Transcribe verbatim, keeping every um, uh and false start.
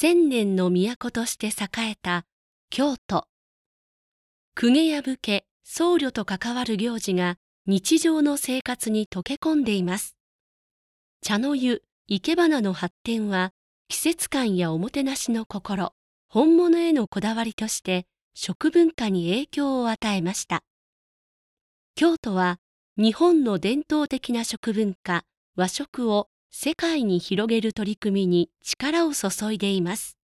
千年の都として栄えた京都。公家や武家、僧侶と関わる行事が日常の生活に溶け込んでいます。茶の湯、生け花の発展は、季節感やおもてなしの心、本物へのこだわりとして食文化に影響を与えました。京都は日本の伝統的な食文化、和食を世界に広げる取り組みに力を注いでいます。